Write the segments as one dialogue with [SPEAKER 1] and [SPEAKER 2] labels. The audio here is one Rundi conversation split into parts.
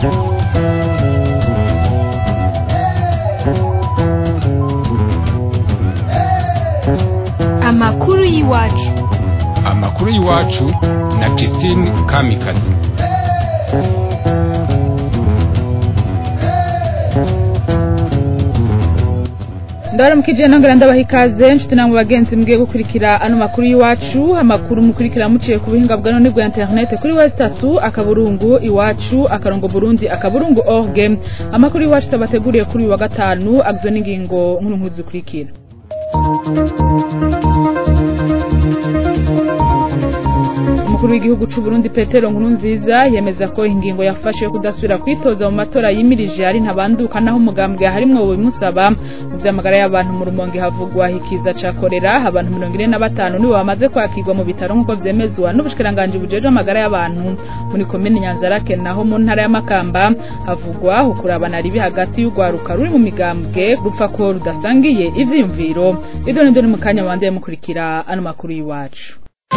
[SPEAKER 1] Amakuru y'iwacu.
[SPEAKER 2] Amakuru y'iwacu na Christine Kamikazi.
[SPEAKER 3] Ndabaramukije nangara ndabaha ikaze nshuti namwe bagenzi mugiye gukurikira ano makuru y'iwacu. Amakuru mukurikira muciye ku buhinga bwa none bwa internet kuri website akaburungu iwacu akarongo Burundi akaburungu org. Amakuru y'iwacu tabateguriye kuri wa gatanu agizwe n'ingingo nkuru zikurikira. Umukuru w'igihugu c'u Burundi Petero Nkurunziza yemeza ko ingingo yafashe yo kudasubira kwitoza mu matora yimirije ari ntabanduka naho umugambwe harimwe bimusaba mu vy'amagara y'abantu mu Rumonge havugwa hikiza ca korera abantu 45 nibo bamaze kwakirwa mu bitaro nkuko vyemezwa n'ubushikiranganje bujeje amagara y'abantu muri komine Nyanzarake naho mu ntara ya Makamba havugwa ukurabana ribi hagati y'ugwaruka ruri mu migambwe rupfa ko rudasangiye ivyiyumviro idone mu kanya wandeye mukurikira ano makuru y'iwacu.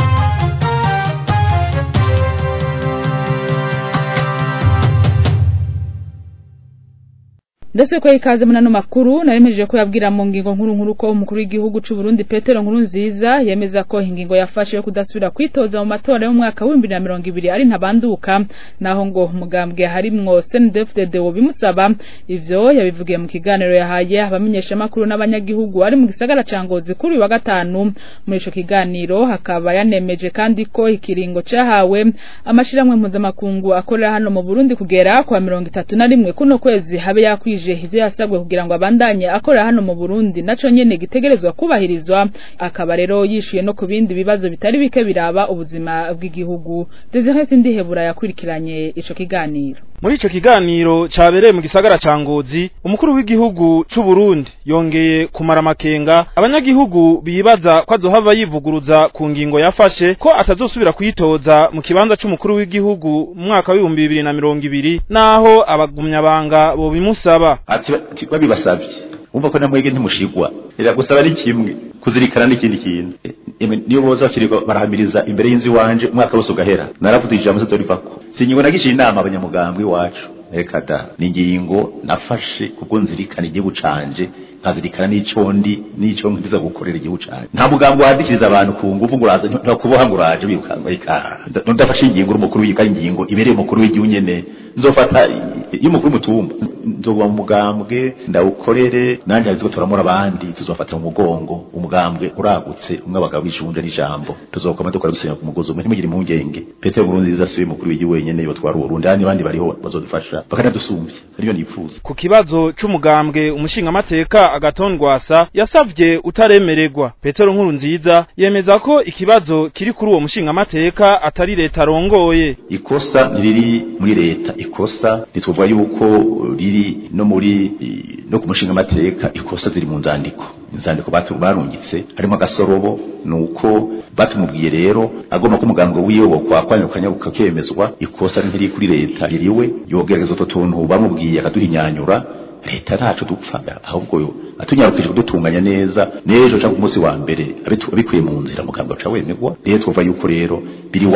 [SPEAKER 3] Ndase ko ikaze munano makuru naremeje ko yabwira mu ngingo nkuru ko umukuru w'igihugu c'u Burundi Petero Nkurunziza yemeza ko ingingo yafashe yo kudasubira kwitoza mu matora yo mwaka wa 2020 ari ntabanduka naho ngo umugambwe harimwo CNDD-FDD bimusaba ivyo yabivugiye mu kiganiro yahaye abamenyesha makuru n'abanyagihugu ari mu gisagara ca Ngozi kuri wa gatanu. Muri ico kiganiro hakaba yanemeje kandi ko ikiringo cahawe amashiramwe mpuzamakungu akorera hano mu Burundi kugera kwa 31 kuno kwezi habe yakwije ivyo yasabwe kugira ngo abandanye akora hano mu Burundi naco nyene gitegerezwa kubahirizwa. Akaba rero yishuye no ku bindi bibazo bitari bike biraba ubuzima bw'igihugu. Desire Sindihebura yakurikiranye ico kiganiro.
[SPEAKER 4] Muri ico kiganiro cabereye mu gisagara ca Ngozi umukuru w'igihugu c'u Burundi yongeye kumara makenga abanyagihugu bibaza ko azohava yivuguruza ku ngingo yafashe ko atazosubira kuyitoza mu kibanza c'umukuru w'igihugu mu mwaka wa 2020 naho abagumyabanga bo bimusaba.
[SPEAKER 5] Ati babibasavye umva ko namwege ntimushigwa era gusaba ari kimwe kuzirikana n'ikindi kintu niyo boza kiriko barahamiriza imbere y'inzu wanje umwaka wose ugahera naravuze ijambo se dorivako sinyingo nagisha inama abanyamugambwe wacu reka da ningingo nafashe kubwo nzirikana igihugu canje nkazirikana n'ico ngiza gukorera igihugu canje nta mugambwe wadikiriza abantu ku nguvu ngo uraza ntakuboha ngo uraje bikanga ika ndafashe ingingo umukuru yika ingingo ibereye umukuru w'igihugu nyene nzofata y'umukuru mutumba nzoba mu mugambwe ndawukorere nanje aziko turamura abandi tuzofata mu mugongo umugambwe uragutse umwe abagabo bishunje n'ijambo tuzokoma dukora gusenya ku mugozo umwe ntimugire impungenge Petero Nkurunziza siwe mukuru w'igihugu wenyene yotwara Burundi abandi bariho bazodufasha bakanadusumbye ariyo nifuza.
[SPEAKER 4] Ku kibazo c'umugambwe umushinga amateka Agathon Rwasa yasavye utaremererwa Petero Nkurunziza yemeza ko ikibazo kiri kuri uwo mushinga amateka atari leta arongoye.
[SPEAKER 5] Ikosa niriri muri leta ikosa nitwovuga yuko riri no muri no kumushinga amateka ikosa ziri mu nzandiko barungitse harimo agasorobo nuko batumubwiye rero agomba ko umugambwe wiyobo kwakwanya ukanyabuka kemezwa ikosa ntiri kuri leta ririwe yogerageza utuntu bamubwiye akaduhinyanyura leta ntaco dupfa ahubwo yo atunyarukije kudutunganya neza nejo cyangwa umunsi wa mbere abikuye mu nzira mugambwe aca wemegwa rero twova yuko rero biri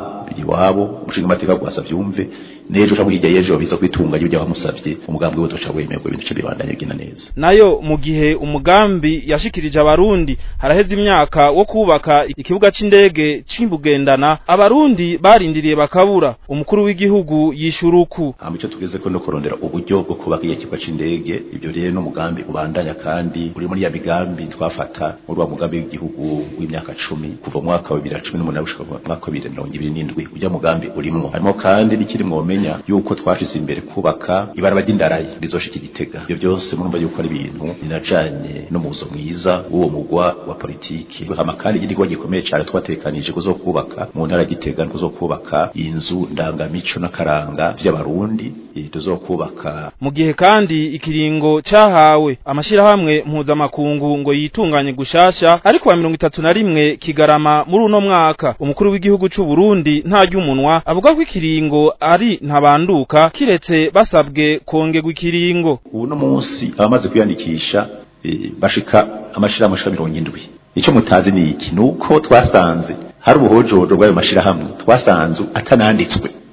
[SPEAKER 5] wabo umushinga amateka gwasa byumve nejo cyangwa hirya yejo biza kwitunganya ibyo bamusavye umugambwe wotoca wemegwa ibintu cyo bibandanye gina neza.
[SPEAKER 4] Nayo mu gihe umugambi yashikirije abarundi haraheze imyaka wo kubaka ikibuga c'indege c'imbugendana abarundi barindiriye bakabura umukuru w'igihugu yishuruku
[SPEAKER 5] amico tugeze ko no kurondera uburyo bwo kubaka ikibuga c'indege ibyo rero n'umugambi ubandanya kandi uri muri ya bigambi twafata muri wa mugambi w'igihugu w'imyaka 10 kuva mu mwaka wa 2018 gushika mu mwaka wa 2027 ujya mugambi urimo harimo kandi n'ikiri mwomenya yuko twashize imbere kubaka ibarabara ry'indarayi rizoshika Gitega. Ibyo byose murumva yuko ari ibintu binajanye no muzo mwiza uwo mugwa wa politiki hama kandi igikorwa gikomeye cyane twatekanije kuzokubaka mu ntara Gitega kuzokubaka inzu ndangamico n'akaranga vy'abarundi tuzokubaka
[SPEAKER 4] mu gihe kandi ikiringo cahawe amashirahamwe mpuzamakungu ngo yitunganye gushasha ariko wa 31 Kigarama muri uno mwaka umukuru w'igihugu c'u Burundi ntarya umunwa avuga ko ikiringo ari ntabanduka kiretse basabwe kongerwa ikiringo.
[SPEAKER 5] Uno munsi abamaze kwiyandikisha bashika amashirahamwe 70. Ico mutazi ni iki nuko twasanze hari ubuhojojo bw'ayo mashirahamwe twasanze atananditswe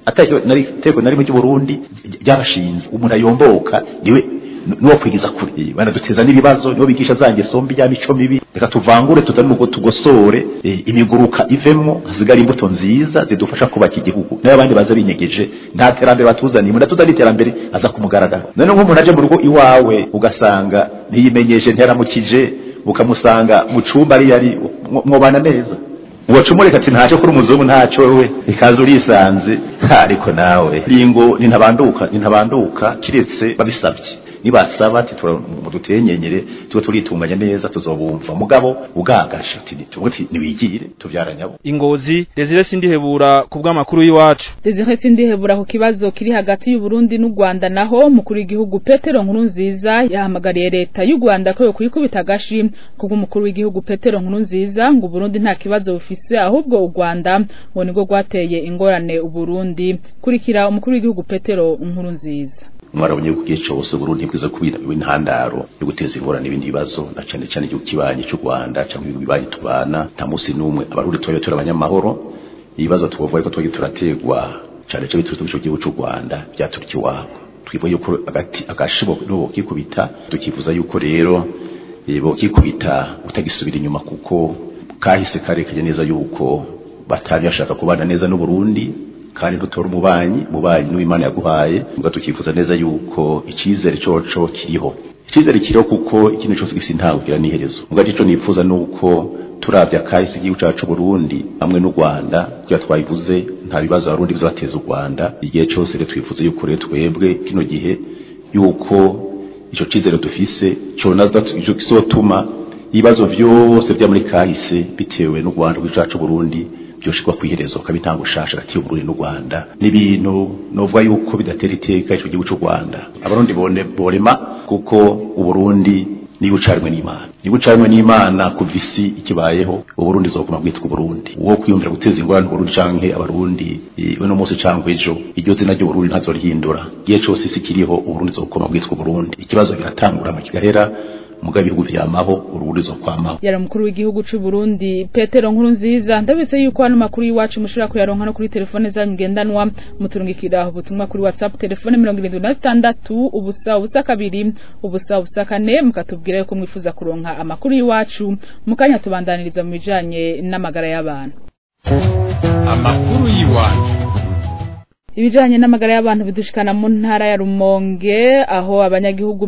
[SPEAKER 5] atari nari teko nari mu Burundi ryabashinze umuntu ayomboka niwe nuwo kwigiza kuri bana duteza n'ibibazo niwo bigisha zange sombi ya mico mibi reka tuvangure tuzane nuko tugosore imiguruka ivemmo hasigara imbuto nziza zidufasha kubaka igihugu n'abandi baza binyegeje nta terambere batuzaniye umuntu atuzana iterambere aza kumugaragara none nk'umuntu aje mu rugo iwawe ugasanga ntiyimenyeje nteramukije ukamusanga mu cumba ari yari mwobana neza uwacumureka ati ntacyo kuri umuzungu ntacyo wewe ikaza urisanze ariko nawe lingo nintabanduka kiretse babisabye nibasaba ati dutenyenyere tuba turitunganya neza tuzobumva mugabo ugagasha ati niwigire tubyaranyabo
[SPEAKER 4] Ingozi Desire Sindihebura kubw'amakuru y'iwacu.
[SPEAKER 3] Desire Sindihebura ku kibazo kiri hagati y'u Burundi n'u Rwanda naho mukuru w'igihugu Petero Nkurunziza yahamagariye leta y'u Rwanda ko yo kuyikubita gashi kuko umukuru w'igihugu Petero Nkurunziza ngo Burundi nta kibazo bufise ahubwo u Rwanda ngo nigo gwateye ingorane u Burundi kurikira umukuru w'igihugu Petero Nkurunziza.
[SPEAKER 5] Mwarabonye kugiye cyose Burundi bwiza kubira intandaro yo guteza ingorane n'ibindi bibazo na cyane cyane cyo kibanye cy'u Rwanda cyangwa ibihugu bibanye tubana nta musi numwe abarundi twayo turabanyamahoro ibibazo tubavuye ko twagiye turategwa cyane cyo bitutse cyo gihugu cy'u Rwanda byaturiki wabo twiboye ko agati agashibo no kikubita tukivuza yuko rero bo kikubita utagisubira inyuma kuko kahise karekeje neza yuko batabyashaka kubana neza n'u Burundi kandi dutora umubanyi n'Imana yaguhaye muga tukifuza neza yuko icizere coco kiriho kuko ikintu cyose gifite intango kira niherezo muga cyo nifuza nuko turavya kahise igihugu cyacu Burundi hamwe n'u Rwanda kuya twayivuze nta bibazo abarundi bizateza u Rwanda igihe cyose rero twifuza yuko rero twebwe kino gihe yuko ico cizere dufise cyo nazo kisotuma ibibazo byose bya muri kahise bitewe n'u Rwanda rw'icacu Burundi byoshikwa kwiherezo kabitango shasha hagati y'u Burundi n'u Rwanda n'ibintu novuga yuko bidatera iteka ico gihugu cy'u Rwanda abarundi borema kuko u Burundi ni gucarwe n'Imana kuvisi ikibayeho u Burundi zokuma bwitwa Burundi uwo kwiyumvira guteza ingorane u Burundi canke abarundi no munsi canke ejo iryo zina ryo Burundi ntazo rihindura gihe cyose sikiriho u Burundi zokuma bwitwa Burundi ikibazo kiratangura mu kigahera mugabe ibihugu vyamaho uruburizo kwamaho
[SPEAKER 3] yara mukuru w'igihugu cy'u Burundi Petero Nkurunziza ndabise yuko hano makuru y'iwacu mushira kuyaronka no kuri telefone zanyu ngendanwa muturungikira ubutumwa kuri WhatsApp telefone 76 ubusa 2 ubusa 4 mukatubwira yuko mwifuza kuronka amakuru y'iwacu mukanya tubandaniriza mu bijanye n'amagara y'abantu
[SPEAKER 2] amakuru y'iwacu
[SPEAKER 3] Ibijanye n'amagara y'abantu bidushikana mu ntara ya Rumonge aho abanyagihugu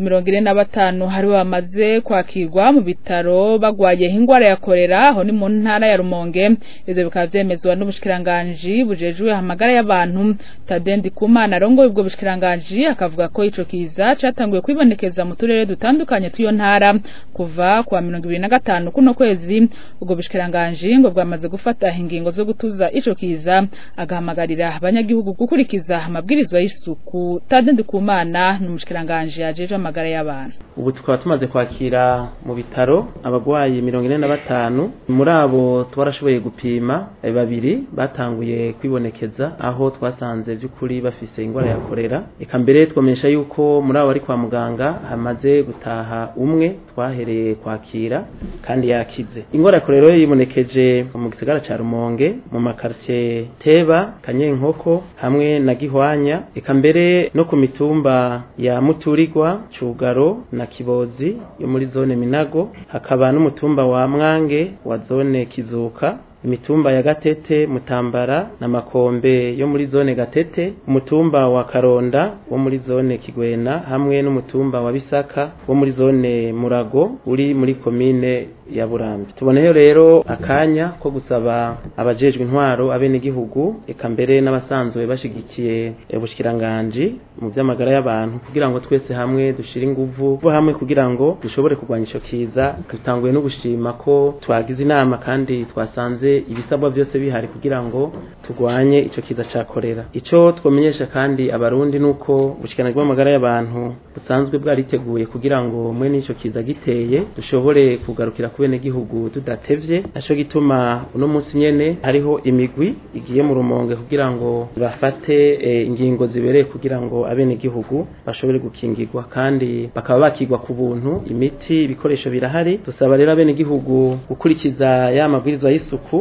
[SPEAKER 3] 45 hari bamaze kwakirwa mu bitaro bagwaye ingwara ya kolera aho ni mu ntara ya Rumonge ivyo bikaba vyemezwa n'ubushikiranganje bujejwe amagara y'abantu Tadendi Kumana rongo ubwo bushikiranganje akavuga ko ico kiza catanguye kwibonekeza mu turere dutandukanye tuyo ntara kuva kwa 2025 kuno kwezi ubwo bushikiranganje ngo bwamaze gufata ingingo zo gutuza ico kiza agahamagarira abanyagihugu kurikiza amabwirizwa y'isuku Tadendi Kumana n'umushikiranganje yajeje amagara y'abantu
[SPEAKER 6] ubu tukaba tumaze kwakira mu bitaro abagwayi 45 muri abo twarashoboye gupima babiri batanguye kwibonekeza aho twasanze by'ukuri bafise ingwara ya kolera eka mbere twomesha yuko muri abo ari kwa muganga hamaze gutaha umwe twahereye kwakira kandi yakize ingwara ya kolera yibonekeje mu gisagara ca Rumonge mu makartie Teba Kanyenkoko hamwe na Gihwanya eka mbere no ku mitumba ya Muturigwa Cugaro na Kibozi yo muri zone Minago hakaba n'umutumba wa Mwange wa zone Kizuka imitumba ya Gatete Mutambara na Makombe yo muri zone Gatete umutumba wa Karonda wo muri zone Kigwena hamwe n'umutumba wa Bisaka wo muri zone Murago uri muri komine ya Burambi tuboneyo rero akanya ko gusaba abajejwe intwaro abene gihugu eka mbere n'abasanzwe bashigikiye ubushikiranganje mu by'amagara y'abantu kugira ngo twese hamwe dushire inguvu hamwe kugira ngo dushobore kurwanya ico kiza tutanguye no gushima ko twagize inama kandi twasanze ibisabwa byose bihari kugira ngo tugwanye ico kiza ca kolera ico twomenyesha kandi abarundi nuko ubushikiranganje bw'amagara y'abantu busanzwe bwariteguye kugira ngo mwe n'ico kiza giteye dushobore kugarukira kubene gihugu tudatevye naco gituma uno munsi nyene hariho imigwi igiye mu Rumonge kugira ngo bafate ingingo zibereye kugira ngo abene gihugu bashobore gukingirwa kandi bakaba bakigwa ku buntu imiti ibikoresho birahari tusaba rero abene gihugu gukurikiza ya mabwirizwa y'isuku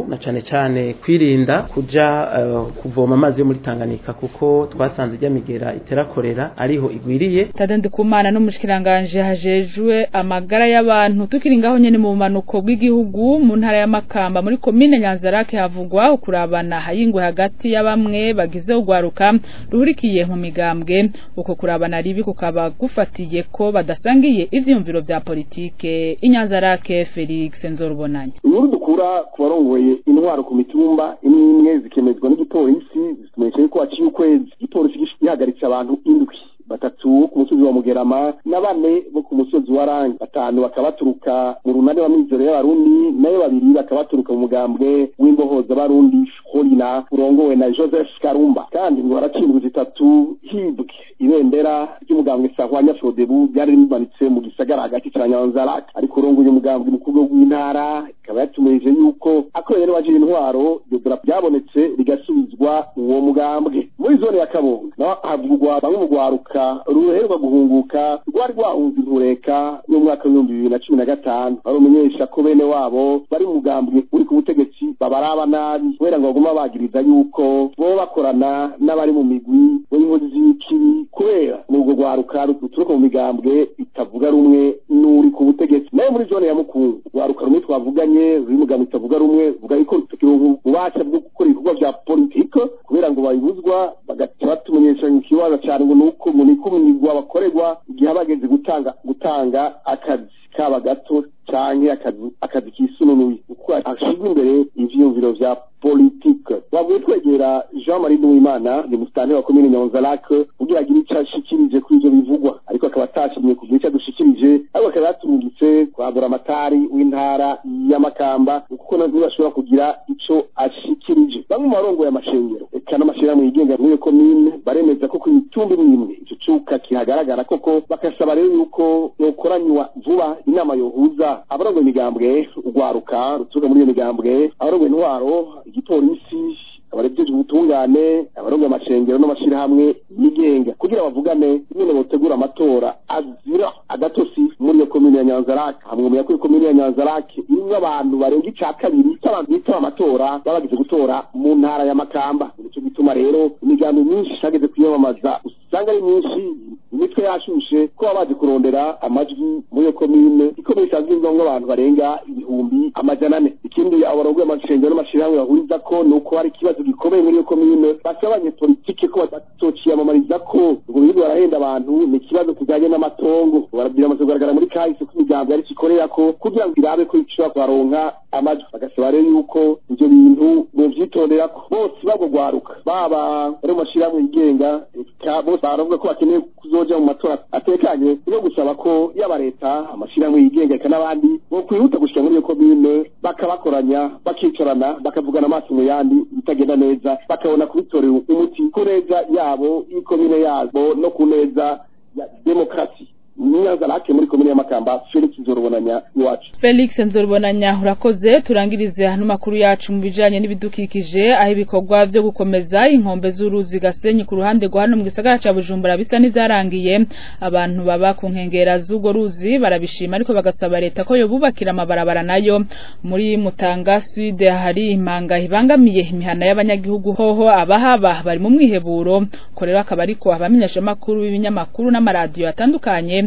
[SPEAKER 6] isuku na cane kwirinda kuja kuvoma amazi yo muri Tanganyika kuko twasanze ryamigera iterakorera ariho igwiriye.
[SPEAKER 3] Tade Ndikumana n'umushikiranganje hajejwe amagara y'abantu tukiri ngaho nyene mu bumanuko bw'igihugu mu ntara ya Makamba muri komine Nyanzarake havugwa ukurabana hayingwe hagati ya bamwe bagize ugwaruka ruhurikiye mu migambwe uko kurabana ribi kukaba gufatiye ko badasangiye ivyumviro vya politike. Inyanzarake Felix Nzorubonanya
[SPEAKER 7] inkuru dukura ku barongoye intwaro ku mitumba imwe zikemezwa n'igipolisi zitumenyesha ko aciye ukwezi igipolisi gihagaritse abantu indwi batatu ku musozi wa Mugerama na bane bo ku musozi wa Rangi batanu bakabaturuka mu runane wa mizero y'abarundi nayo babiri bakabaturuka mu mugambwe w'imbohoza barundi Holina urongowe na Joseph Karumba kandi ngo haratsindwa zitatu hibwe ibendera ry'umugambwe Sahwanya Frodebu byari rimanitse mu gisagara hagati cya Nyanzarake ariko urongoye umugambwe mukuru w'intara ikaba yatumeje yuko akorera waje intwaro yodora byabonetse rigasubizwa uwo mugambwe muri zone ya Kabonga naho havugwa bamwe mu gwaruka ruherwa guhunguka rwari rwahunze intureka yo mwaka wa 2015 barumenyesha ko bene wabo bari mu mugambwe uri ku butegetsi babaraba nabi wera ngo baguma bagiriza yuko bo bakorana n'abari mu migwi w'inkozi z'iki kubera n'ubwo gwaruka ruturuka mu migambwe itavuga rumwe n'uri ku butegetsi nayo muri zone ya Mukungu gwaruka rumwe twavuganye ruri mugambwe itavuga rumwe vuga yuko tukirongo ubasha bwo gukora ibikorwa vya politike kubera ngo bayibuzwa bagaca batumenyesha ikibazo cyane ngo nuko munikumirwa bakorerwa igihe abageze gutanga akazi kaba gato canke akazi kisununuye uko ashizwe imbere ivyumviro vya politique bavuye twegera Jean-Marie Duwimana ni mustane wa komine Nyanzarake kugira agire icyo ashikirije kuri ivyo bivugwa ariko akaba atashimye kugira icyo dushikirije ariko akaba yaturungitse kwagura amatari w'intara ya Makamba kuko ntibashobora kugira ico ashikirije bamwe mu barongo y'amashengero kana amashira mu yigenga muri komine baremeza ko kwitumba imwe ico cuka kihagaragara koko bakasaba rero yuko yokoranywa vuba inama yohuza abarongo imigambwe ugwaruka rutuga muri iyo migambwe abarongo intwaro igipolisi abarebyeje ubutungane abarongo amashengero n'amashira hamwe yigenga kugira bavugane nyine botegura amatora azira agatosi muri iyo komine ya Nyanzarake hamwe ya komine ya Nyanzarake irimo abantu barenga icakabiri cy'abantu bitwa amatora babagize gutora mu ntara ya Makamba nico gituma rero imigambi myinshi shageze kwiyamamaza usanga ari myinshi imitwe yashushe ko abaje kurondera amajwi muri iyo komine ikomeye cyazwimwe abantu barenga ibihumbi amajana 4 ikindi abarongo amashengero n'amashirahamwe bahuriza ko nuko hari kibazo gikomeye muri iyo komine basabanye politike ko batociyamamariza ko ngo birirwa barahenda abantu ni kibazo kijanye n'amatongo barabwira amaze kugaragara muri kahise ko imigambi ari kikorera ko kugira ngo irabe ko ishobora kubaronka amajwi bagasaba rero yuko ivyo bintu bovyitondera ko bose bagogwaruka baba ari amashirahamwe yigenga bose baravuga ko bakeneye kuzoja mu matora atekanye no gusaba ko yaba leta amashirahamwe yigenga kana abandi bo kwihuta gushika muri iyo komine bakabakoranya bakicarana bakavugana amaso mu yandi bitagenda neza bakabona kubitorera umuti ku neza yabo ikomine yabo no ku neza ya demokrasi Nyanzarake muri komine ya Makamba. Felix Nzorubonanya iwacu.
[SPEAKER 3] Felix Nzorubonanya urakoze. Turangirize hano makuru yacu mu bijanye n'ibidukikije aho ibikorwa byo gukomeza inkombe z'uruzi Gasenyi ku ruhande rwa hano mu gisagara ca Bujumbura bisa nizarangiye. Abantu baba ku nkengera z'ugo ruzi barabishima ariko bagasaba leta ko yobubakira amabarabara nayo. Muri Mutanga Sud hari impanga ibangamiye imihana y'abanyagihugu hoho abahaba bari mu mwiheburo korera akaba ariko abamenyesha makuru b'ibinyamakuru n'amaradiyo atandukanye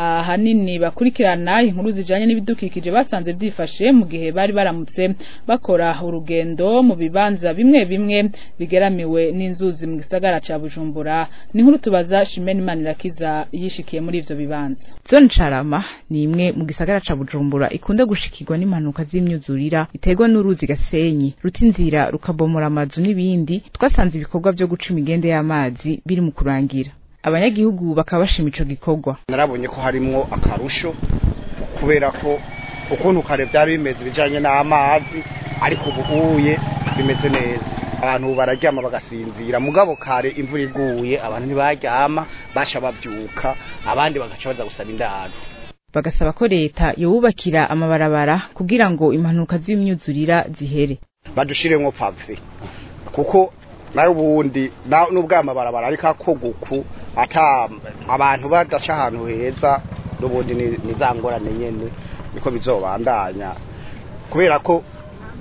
[SPEAKER 3] hanini bakurikirana inkuru zijanye n'ibidukikije basanze byifashe mu gihe bari baramutse bakora urugendo mu bibanza bimwe bimwe bigeramiwe n'inzuzi mu gisagara ca Bujumbura. Ni nkuru tubaza Shimeni Manirakiza yishikiye muri ivyo bibanza.
[SPEAKER 8] Zone Carama ni imwe mu gisagara ca Bujumbura ikunda gushikirwa n'impanuka z'imyuzurira iterwa n'uruzi Gasenyi rutinzira rukabomora amazu n'ibindi. Twasanze ibikorwa byo guca imigende y'amazi biri mu kurangira. Abanyagihugu bakabashima ico gikorwa.
[SPEAKER 9] Narabonye ko harimwo akarusho kubera ko ukuntu kare byari bimeze bijanye n'amazi ariko ubuye bimeze neza. Abantu bararyama bagasinzira mugabo kare imvura iguye abantu ntibaryama basha bavyuka abandi bagaca baza gusaba indaro.
[SPEAKER 8] Bagasaba ko leta yobubakira amabarabara kugira ngo impanuka z'imyuzurira zihere.
[SPEAKER 9] Badushiremwo pave kuko nayo ubundi n'ubwama barabara ariko akoguku ata abantu badasha ahantu heza n'ubundi nizangorane nyene niko bizobandanya kubera ko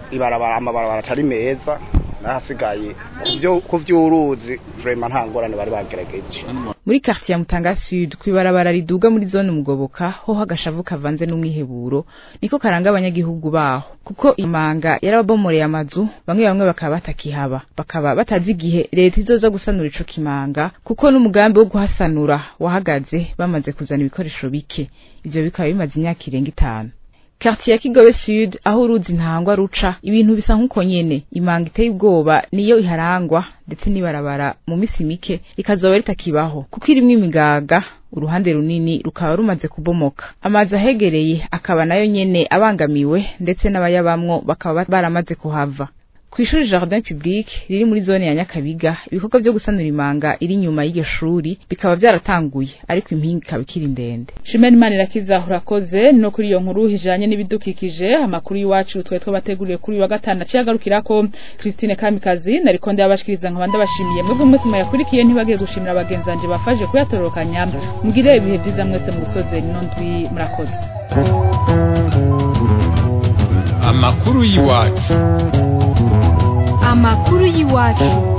[SPEAKER 9] amabarabara atari meza nahasigaye ku vy'uruzi vraiment nta ngorane bari bagerageje.
[SPEAKER 8] Muri quartier ya Mutanga Sud kwibarabara riduga muri zone Mugoboka ho hagashavu kavanze n'umwiheburo niko karanga abanyagihugu baho kuko imanga yarabomoreye amazu bamwe bakaba batakihaba bakaba batazi igihe leta izoza gusanura ico kimanga kuko n'umugambi wo guhasanura wahagaze bamaze kuzana ibikoresho bike ivyo bikaba bimaze imyaka irenga 5. Quartier ya Kigobe Sud aho uruzi ntangwa ruca ibintu bisa nkuko nyene imanga iteye ubwoba niyo iharangwa ndetse nibarabara mu misi mike ikazoba ritakibaho kuko irimwe imigaga uruhande runini rukaba rumaze kubomoka amazi ahegereye akaba nayo nyene abangamiwe ndetse n'abayabamwo bakaba baramaze kuhava. Kw'ishuri Jardin Public riri muri zone ya Nyakabiga ibikorwa byo gusanura imanga iri nyuma y'iryo shuri bikaba byaratanguye ariko impinga ikaba ikiri ndende.
[SPEAKER 3] Shimeni Manirakiza urakoze no kuri iyo nkuru hijanye n'ibidukikije amakuru y'iwacu twe bateguriye kuri wa gatanu ciyagarukirako Christine Kamikazi nariko ndabashikiriza nkabanda bashimiye mwebwe mwese yakurikiye ntibagiye gushimira abagenzanje bafaje kuyatorokanya mugire ibihe byiza mwese mu gusoze n'ondwi murakoze.
[SPEAKER 2] Amakuru y'iwacu
[SPEAKER 1] Amakuru y'iwacu